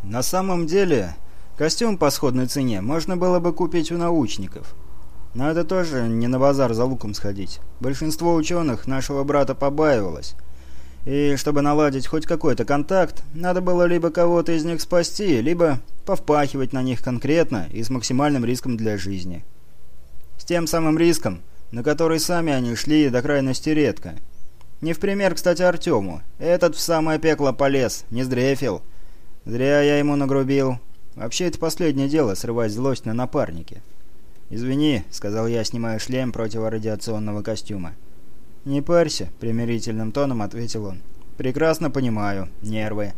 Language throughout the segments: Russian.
На самом деле, костюм по сходной цене можно было бы купить у научников. Но это тоже не на базар за луком сходить. Большинство ученых нашего брата побаивалось. И чтобы наладить хоть какой-то контакт, надо было либо кого-то из них спасти, либо повпахивать на них конкретно и с максимальным риском для жизни. С тем самым риском, на который сами они шли до крайности редко. Не в пример, кстати, Артему. Этот в самое пекло полез, не сдрефил. Зря я ему нагрубил. Вообще, это последнее дело — срывать злость на напарнике. «Извини», — сказал я, снимая шлем противорадиационного костюма. «Не парься», — примирительным тоном ответил он. «Прекрасно понимаю. Нервы».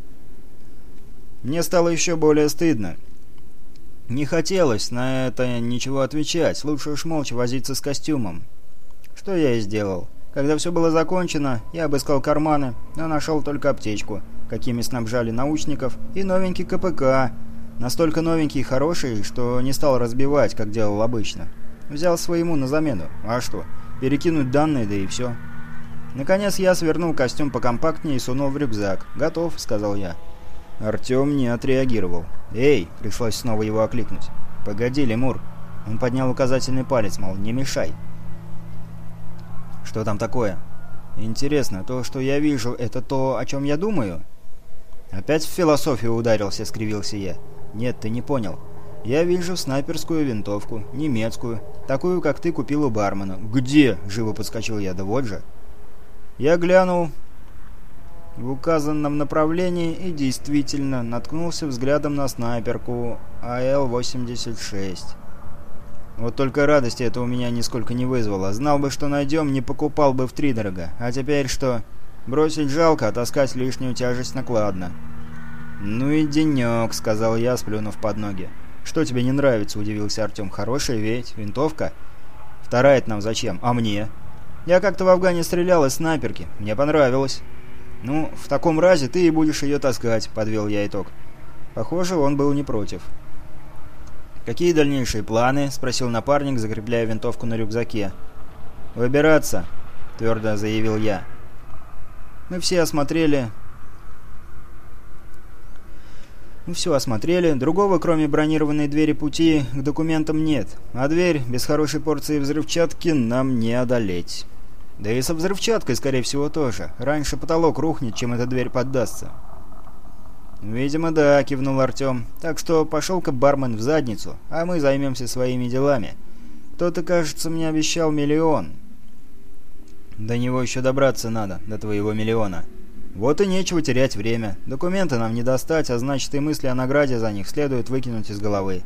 Мне стало еще более стыдно. Не хотелось на это ничего отвечать. Лучше уж молча возиться с костюмом. Что я и сделал. Когда все было закончено, я обыскал карманы, но нашел только аптечку, какими снабжали научников, и новенький КПК. Настолько новенький и хороший, что не стал разбивать, как делал обычно. Взял своему на замену. А что? Перекинуть данные, да и все. Наконец я свернул костюм покомпактнее и сунул в рюкзак. «Готов», — сказал я. Артем не отреагировал. «Эй!» — пришлось снова его окликнуть. «Погоди, лемур!» Он поднял указательный палец, мол, не мешай. «Что там такое?» «Интересно, то, что я вижу, это то, о чем я думаю?» «Опять в философию ударился», — скривился я. «Нет, ты не понял. Я вижу снайперскую винтовку, немецкую, такую, как ты купил у бармена». «Где?» — живо подскочил я. «Да вот же». Я глянул в указанном направлении и действительно наткнулся взглядом на снайперку АЛ-86. Вот только радости это у меня нисколько не вызвало. Знал бы, что найдем, не покупал бы втридорога. А теперь что? Бросить жалко, а таскать лишнюю тяжесть накладно. «Ну и денек», — сказал я, сплюнув под ноги. «Что тебе не нравится?» — удивился Артем. «Хорошая ведь винтовка. Вторая-то нам зачем? А мне? Я как-то в Афгане стрелял из снайперки. Мне понравилось». «Ну, в таком разе ты и будешь ее таскать», — подвел я итог. Похоже, он был не против. «Какие дальнейшие планы?» — спросил напарник, закрепляя винтовку на рюкзаке. «Выбираться», — твердо заявил я. Мы все осмотрели... все осмотрели. Другого, кроме бронированной двери, пути к документам нет. А дверь без хорошей порции взрывчатки нам не одолеть. Да и со взрывчаткой, скорее всего, тоже. Раньше потолок рухнет, чем эта дверь поддастся. «Видимо, да», — кивнул Артем. «Так что пошел-ка бармен в задницу, а мы займемся своими делами. Кто-то, кажется, мне обещал 1 000 000. До него еще добраться надо, до твоего 1 000 000. Вот и нечего терять время. Документы нам не достать, а значит и мысли о награде за них следует выкинуть из головы».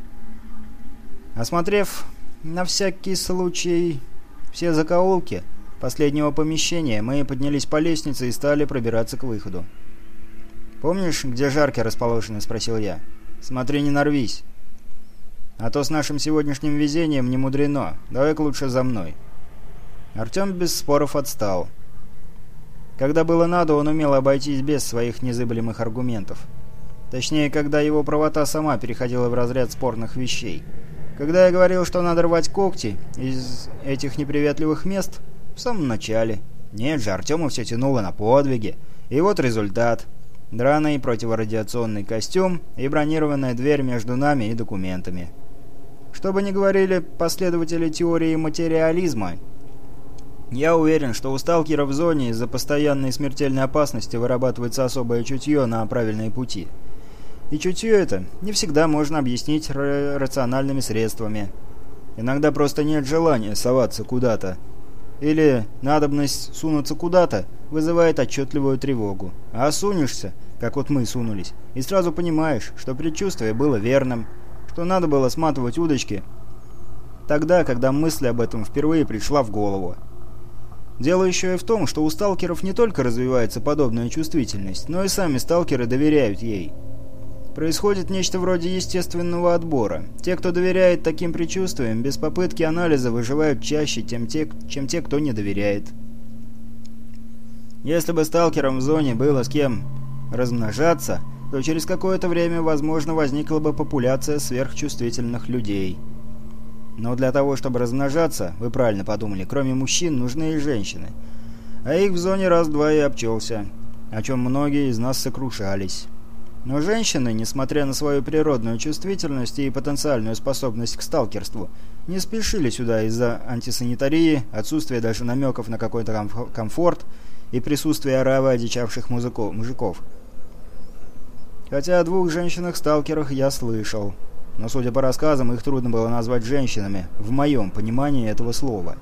Осмотрев на всякий случай все закоулки последнего помещения, мы поднялись по лестнице и стали пробираться к выходу. «Помнишь, где жарки расположены?» — спросил я. «Смотри, не нарвись. А то с нашим сегодняшним везением не мудрено. Давай-ка лучше за мной». Артем без споров отстал. Когда было надо, он умел обойтись без своих незыблемых аргументов. Точнее, когда его правота сама переходила в разряд спорных вещей. Когда я говорил, что надо рвать когти из этих неприветливых мест, в самом начале. Нет же, Артему все тянуло на подвиги. И вот результат. Драный противорадиационный костюм и бронированная дверь между нами и документами. Что бы ни говорили последователи теории материализма, я уверен, что у сталкеров в зоне из-за постоянной смертельной опасности вырабатывается особое чутье на правильные пути. И чутье это не всегда можно объяснить рациональными средствами. Иногда просто нет желания соваться куда-то. Или надобность сунуться куда-то вызывает отчетливую тревогу. А сунешься, как вот мы сунулись, и сразу понимаешь, что предчувствие было верным, что надо было сматывать удочки тогда, когда мысль об этом впервые пришла в голову. Дело еще и в том, что у сталкеров не только развивается подобная чувствительность, но и сами сталкеры доверяют ей. Происходит нечто вроде естественного отбора. Те, кто доверяет таким предчувствиям, без попытки анализа выживают чаще, чем те, кто не доверяет. Если бы сталкерам в зоне было с кем размножаться, то через какое-то время, возможно, возникла бы популяция сверхчувствительных людей. Но для того, чтобы размножаться, вы правильно подумали, кроме мужчин нужны и женщины. А их в зоне раз-два и обчелся, о чем многие из нас сокрушались. Но женщины, несмотря на свою природную чувствительность и потенциальную способность к сталкерству, не спешили сюда из-за антисанитарии, отсутствия даже намеков на какой-то комфорт и присутствия оравы одичавших мужиков. Хотя о 2 женщинах-сталкерах я слышал, но, судя по рассказам, их трудно было назвать женщинами, в моем понимании этого слова.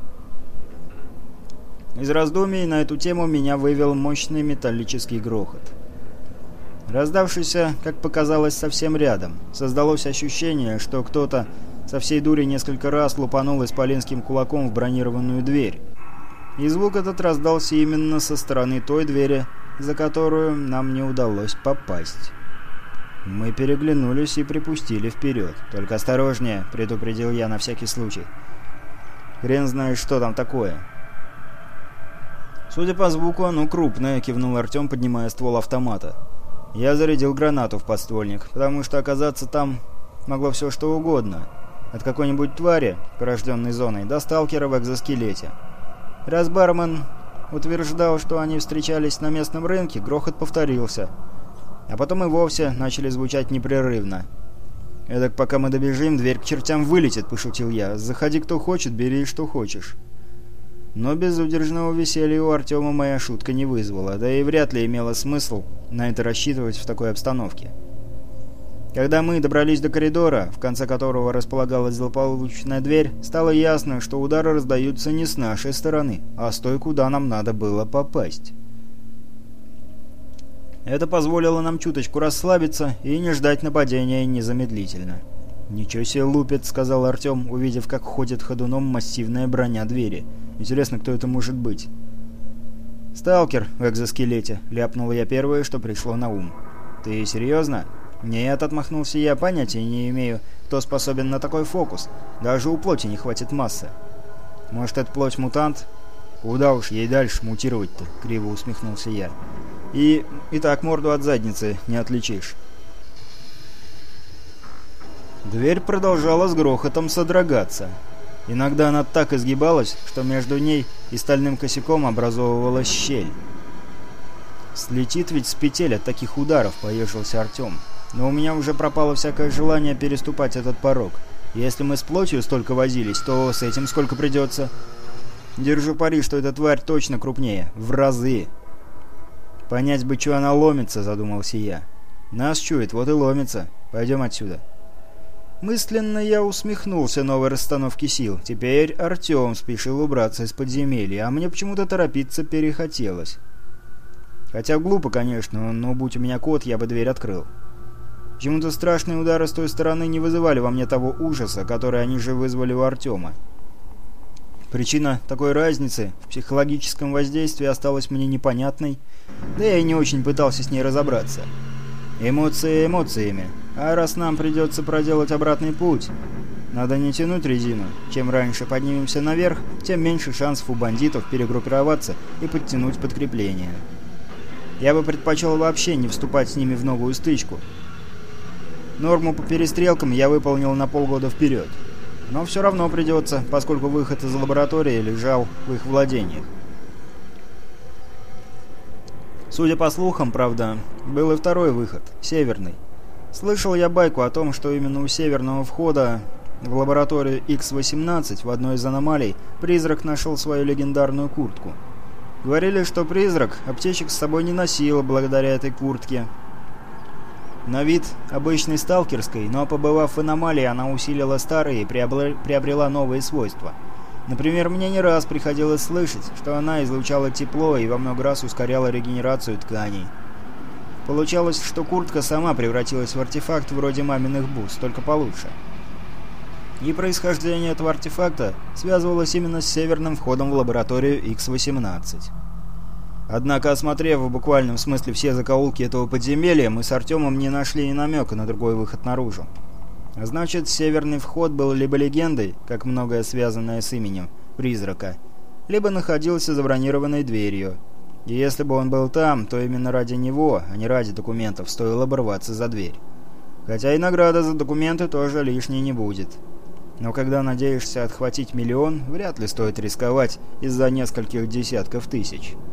Из раздумий на эту тему меня вывел мощный металлический грохот. Раздавшийся, как показалось, совсем рядом, создалось ощущение, что кто-то со всей дури несколько раз лупанул исполинским кулаком в бронированную дверь. И звук этот раздался именно со стороны той двери, за которую нам не удалось попасть. Мы переглянулись и припустили вперед. «Только осторожнее», — предупредил я на всякий случай. «Хрен знает, что там такое». «Судя по звуку, оно крупное», — кивнул Артем, поднимая ствол автомата. Я зарядил гранату в подствольник, потому что оказаться там могло все что угодно. От какой-нибудь твари, порожденной зоной, до сталкера в экзоскелете. Раз бармен утверждал, что они встречались на местном рынке, грохот повторился. А потом и вовсе начали звучать непрерывно. «Эдак, пока мы добежим, дверь к чертям вылетит», — пошутил я. «Заходи кто хочет, бери что хочешь». Но безудержного веселья у Артема моя шутка не вызвала, да и вряд ли имело смысл на это рассчитывать в такой обстановке. Когда мы добрались до коридора, в конце которого располагалась злополучная дверь, стало ясно, что удары раздаются не с нашей стороны, а с той, куда нам надо было попасть. Это позволило нам чуточку расслабиться и не ждать нападения незамедлительно. «Ничего себе лупит», — сказал Артем, увидев, как ходит ходуном массивная броня двери. «Интересно, кто это может быть?» «Сталкер в экзоскелете», — ляпнул я первое, что пришло на ум. «Ты серьезно?» «Нет», — отмахнулся я, — «понятия не имею, кто способен на такой фокус. Даже у плоти не хватит массы». «Может, это плоть-мутант?» «Куда уж ей дальше мутировать-то?» — криво усмехнулся я. «И так морду от задницы не отличишь». Дверь продолжала с грохотом содрогаться. Иногда она так изгибалась, что между ней и стальным косяком образовывалась щель. «Слетит ведь с петель от таких ударов», — поежился Артем. «Но у меня уже пропало всякое желание переступать этот порог. Если мы с плотью столько возились, то с этим сколько придется?» «Держу пари, что эта тварь точно крупнее. В разы». «Понять бы, что она ломится», — задумался я. «Нас чует, вот и ломится. Пойдем отсюда». Мысленно я усмехнулся новой расстановке сил. Теперь Артем спешил убраться из подземелья, а мне почему-то торопиться перехотелось. Хотя глупо, конечно, но будь у меня код, я бы дверь открыл. Почему-то страшные удары с той стороны не вызывали во мне того ужаса, который они же вызвали у Артема. Причина такой разницы в психологическом воздействии осталась мне непонятной, да я и не очень пытался с ней разобраться. Эмоции эмоциями, а раз нам придется проделать обратный путь, надо не тянуть резину. Чем раньше поднимемся наверх, тем меньше шансов у бандитов перегруппироваться и подтянуть подкрепление. Я бы предпочел вообще не вступать с ними в новую стычку. Норму по перестрелкам я выполнил на полгода вперед. Но все равно придется, поскольку выход из лаборатории лежал в их владениях. Судя по слухам, правда, был и второй выход, северный. Слышал я байку о том, что именно у северного входа в лабораторию X-18 в одной из аномалий призрак нашел свою легендарную куртку. Говорили, что призрак аптечек с собой не носил благодаря этой куртке. На вид обычной сталкерской, но побывав в аномалии, она усилила старые и приобрела новые свойства. Например, мне не раз приходилось слышать, что она излучала тепло и во много раз ускоряла регенерацию тканей. Получалось, что куртка сама превратилась в артефакт вроде маминых бус, только получше. И происхождение этого артефакта связывалось именно с северным входом в лабораторию X-18. Однако, осмотрев в буквальном смысле все закоулки этого подземелья, мы с Артемом не нашли ни намека на другой выход наружу. А значит, северный вход был либо легендой, как многое связанное с именем призрака, либо находился за бронированной дверью. И если бы он был там, то именно ради него, а не ради документов, стоило бы рваться за дверь. Хотя и награда за документы тоже лишней не будет. Но когда надеешься отхватить миллион, вряд ли стоит рисковать из-за нескольких десятков тысяч.